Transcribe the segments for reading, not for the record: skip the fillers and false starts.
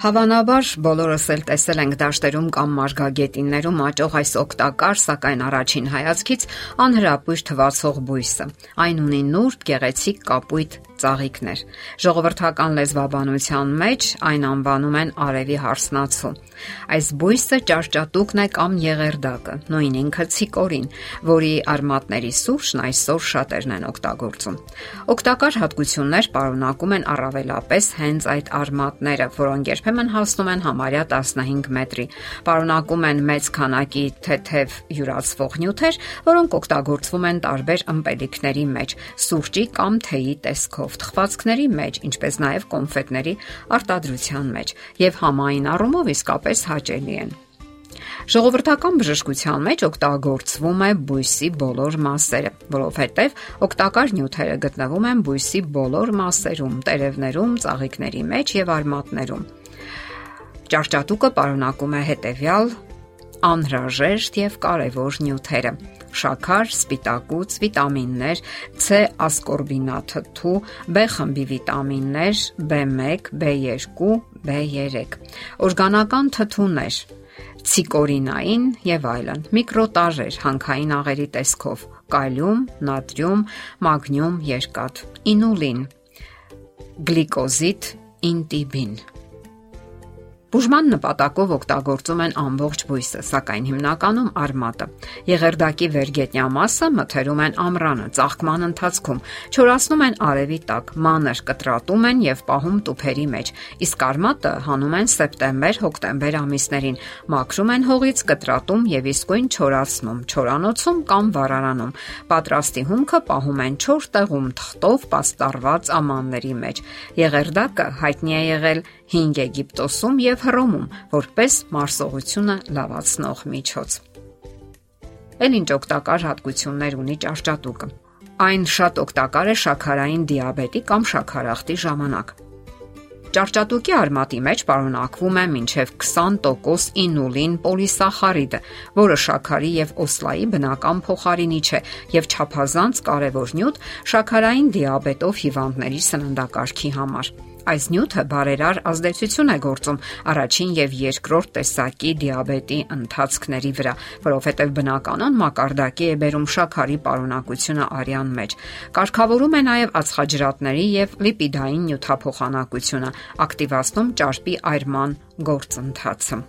Հավանաբար բոլորս էլ տեսել ենք դաշտերում կամ մարգագետիններում աճող այս օգտակար, սակայն առաջին հայացքից անհրապույր թվացող բույսը։ Այն ունի նուրբ, գեղեցիկ կապույտ ծաղիկներ։ Ժողովրդական լեզվաբանության մեջ այն անվանում են արևի հարսնացու։ Այս բույսը ճարճատուկն է կամ եղերդակը, նույն ինքը ցիկորին, որի արմատների սուրճն այսօր շատերն են օգտագործում։ Օգտակար հատկություններ պարունակում են առավելապես հենց այդ արմատները, որոնք երբեմն հասնում են համարյա 15 մետրի։ Պարունակում են մեծ քանակի թեթև յուրացվող նյութեր, որոնք օգտագործվում են տարբեր ըմպելիքների մեջ, սուրճի կամ թեյի տեսքով, թխվածքների մեջ, ինչպես նաև կոնֆետների արտադրության մեջ, եւ համային առումով իսկապես հաճելի են։ Ժողովրդական բժշկության մեջ օգտագործվում է բույսի բոլոր մասերը, որովհետև օգտակար նյութերը գտնվում են բույսի բոլոր մասերում, տերևներում, ծաղիկների մեջ եւ արմատներում։ Ճարճատուկը պարունակում է հետևյալ անհրաժեշտ եւ կարևոր նյութերը՝ շաքար, սպիտակուց, վիտամիններ, C ասկորբինաթթու, B խմբի վիտամիններ, B1, B2, B3, օրգանական թթուներ, ցիկորինային եւ այլն, միկրոտաժեր հանքային աղերի տեսքով, կալիում, նատրիում, մագնիում, երկաթ, ինուլին, գլիկոզիդ, ինտիբին։ Բուժման նպատակով օգտագործում են ամբողջ բույսը, սակայն հիմնականում արմատը։ Եղերդակի վերգետնյա մասը մթերում են ամռանը, ծաղկման ընթացքում, չորացնում են արևի տակ, մանր կտրատում են եւ պահում տուփերի մեջ, իսկ արմատը հանում են սեպտեմբեր-հոկտեմբեր ամիսներին, մաքրում են հողից, կտրատում եւ իսկույն չորացնում, չորանոցում կամ վառարանում։ Պատրաստի հումքը պահում են 4 տեղում թղթով պաստառված ամանների մեջ։ Եղերդակը հայտնի է եղել Հինգ Եգիպտոսում եւ Հռոմում որպես մարսողությունը լավացնող միջոց։ Էլ ինչ օգտակար հատկություններ ունի ճարճատուկը։ Այն շատ օգտակար է շաքարային դիաբետի կամ շաքարախտի ժամանակ։ Ճարճատուկի արմատի մեջ պարունակվում է մինչև 20% ինուլին պոլիսախարիդը, որը շաքարի եւ օսլայի բնական փոխարինիչ է եւ չափազանց կարեւոր նյութ շաքարային դիաբետով հիվանդների սննդակարգի համար։ Այս նյութը բարերար ազդեցություն է գործում առաջին եւ երկրորդ տեսակի դիաբետի ընթացքների վրա, որովհետեւ բնականon մակարդակի է բերում շաքարի պարունակությունը արյան մեջ։ Կարգավորում է նաեւ ածխաջրատների եւ լիպիդային նյութափոխանակությունը, ակտիվացնում ճարպի այրման գործընթացը։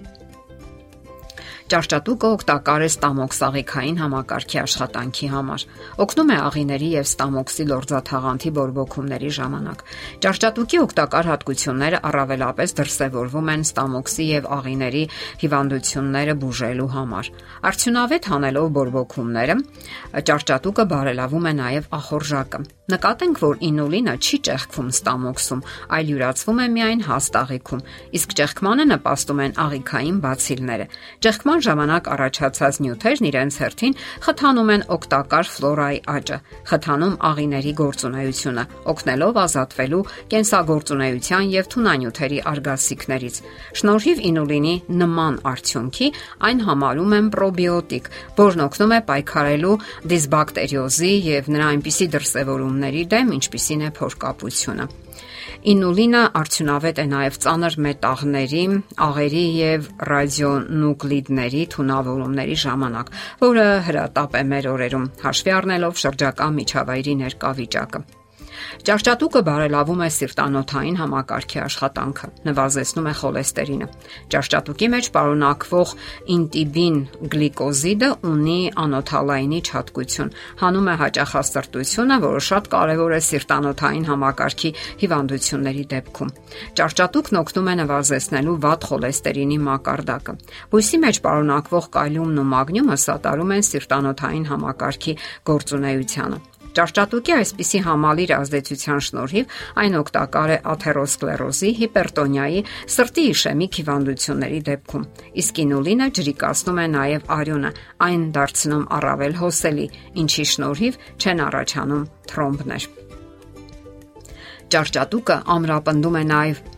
Ճարճատուկը օգտակար է ստամոքսաղիքային համակարգի աշխատանքի համար։ Օգնում է աղիների եւ ստամոքսի լորձաթաղանթի բորբոքումների ժամանակ։ Ճարճատուկի օգտակար հատկությունները առավելապես դրսևորվում են ստամոքսի եւ աղիների հիվանդությունները բուժելու համար։ Արդյունավետ հանելով բորբոքումները, ճարճատուկը բարելավում է նաեւ ախորժակը։ Նկատենք, որ ինուլինը չի ճեղքվում ստամոքսում, այլ յուրացվում է միայն հաստ աղիքում, իսկ ճեղքմանը նպաստում են աղիքային բացիլները։ Ճեղքման ժամանակ առաջացած նյութերն իրենց հերթին խթանում են օգտակար ֆլորայի աճը, խթանում աղիների գործունեությունը, օգնելով ազատվելու կենսագործունեության եւ թունանյութերի արգասիքներից։ Շնորհիվ ինուլինի նման արդյունքի այն համարում են պրոբիոտիկ, որն օգնում է պայքարելու դիսբակտերիոզի եւ նրա այնպիսի դրսևորումների դեմ, ինչպիսին է փորկապությունը։ Ինուլինը արդյունավետ է նաև ծանր մետաղների, աղերի եւ ռադիոնուկլիդների թունավորումների ժամանակ, որը հրատապ է մեր օրերում, հաշվի առնելով շրջակա միջավայրի ներկա վիճակը։ Ճարճատուկը բարելավում է սիրտանոթային համակարգի աշխատանքը, նվազեցնում է խոլեստերինը։ Ճարճատուկի մեջ պարունակվող ինտիբին գլիկոզիդը ունի անոթալայնիչ հատկություն, հանում է հաճախասրտությունը, որը շատ կարևոր է սիրտանոթային համակարգի հիվանդությունների դեպքում։ Ճարճատուկն օգնում է նվազեցնելու վատ խոլեստերինի մակարդակը։ Բույսի մեջ պարունակվող կալիումն ու մագնիումը սատարում են սիրտանոթային համակարգի գործունեությանը։ Ճարճատուկի այսպիսի համալիր ազդեցության շնորհիվ այն օգտակար է աթերոսկլերոզի, հիպերտոնիայի, սրտի իշեմիկ հիվանդությունների դեպքում։ Իսկ ինուլինը ջրիկացնում է նաև արյունը, այն դարձնում առավել հոսելի, ինչի շնորհիվ չեն առաջանում թրոմբներ։ Ճարճատուկը ամրապնդում է նաև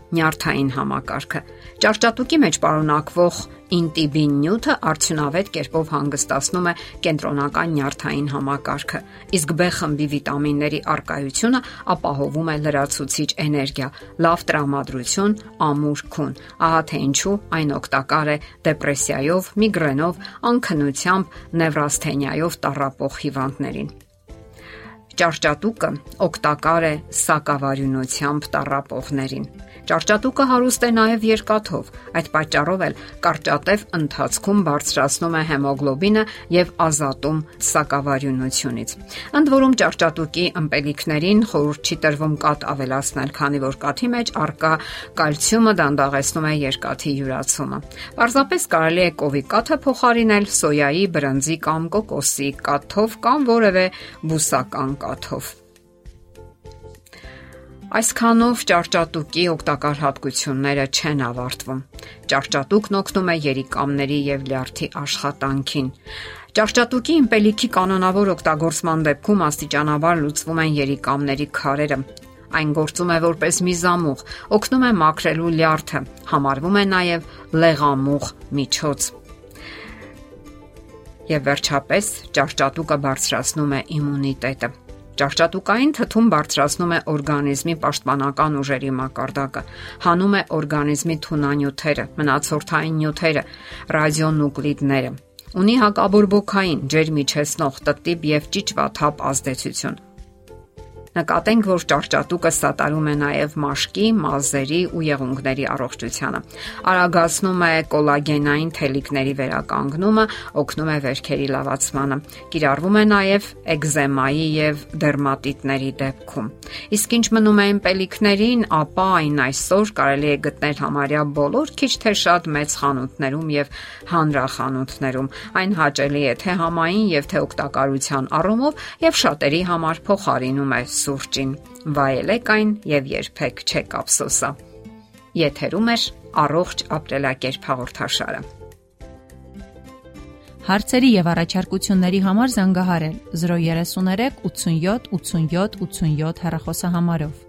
նյարդային համակարգը։ Ճարճատուկի մեջ պարունակվող ինտիբին նյութը արդյունավետ կերպով հանգստացնում է կենտրոնական նյարդային համակարգը, իսկ B խմբի վիտամինների առկայությունը ապահովում է լրացուցիչ էներգիա, լավ տրամադրություն, ամուր քուն։ Ահա թե ինչու այն օգտակար է դեպրեսիայով, միգրենով, անքնությամբ, նևրասթենիայով տառապող հիվանդներին։ Ճարճատուկը օգտակար է սակավարյունությամբ տառապողներին։ Ճարճատուկը հարուստ է նաև երկաթով, այդ պատճառով էլ կարճատև ընթացքում բարձրացնում է հեմոգլոբինը եւ ազատում սակավարյունությունից։ Ընդ որում ճարճատուկի ըմպելիքներին խորհուրդ չի տրվում կաթ ավելացնել, քանի որ կաթի մեջ առկա կալցիումը դանդաղեցնում է երկաթի յուրացումը։ Պարզապես կարելի է կովի կաթը փոխարինել սոյայի, բրնձի կամ կոկոսի կաթով կամ որևէ բուսական կաթով։ Այսքանով ճարճատուկի օգտակար հատկությունները չեն ավարտվում։ Ճարճատուկն օգնում է երիկամների եւ լյարդի աշխատանքին։ Ճարճատուկի ըմպելիքի կանոնավոր օգտագործման դեպքում աստիճանաբար լուծվում են երիկամների քարերը։ Այն գործում է որպես միզամուղ, օգնում է մաքրելու լյարդը, համարվում է նաև լեղամուղ միջոց։ Եվ վերջապես ճարճատուկը բարձրացնում է իմունիտետը։ Ճարճատուկային թթուն բարձրացնում է օրգանիզմի պաշտպանական ուժերի մակարդակը, հանում է օրգանիզմի թունանյութերը, մնացորդային նյութերը, ռադիոնուկլիդները։ Ունի հակաբորբոքային, ջերմիջեցնող, տտիպ եւ ճիճվաթափ ազդեցություն։ Նկատենք, որ ճարճատուկը սատարում է նաև մաշկի, մազերի ու եղունգների առողջությանը։ Արագացնում է կոլագենային թելիկների վերականգնումը, օգնում է վերքերի լավացմանը։ Կիրառվում է նաև էկզեմայի եւ դերմատիտների դեպքում։ Իսկ ինչ մնում է ըմպելիքներին, ապա այն այսօր կարելի է գտնել համարյա բոլոր քիչ թե շատ մեծ խանութներում եւ հանրախանութներում։ Այն հաճելի է թե համային եւ թե օգտակարության առումով եւ շատերի համար փոխարինում է սուրճին։ Վայելեք այն եւ երբեք չեք ափսոսա։ Եթերում է առողջ ապրելակերպ հաղորդաշարը։ Հարցերի եւ առաջարկությունների համար զանգահարել 033 87 87 87 հեռախոսահամարով։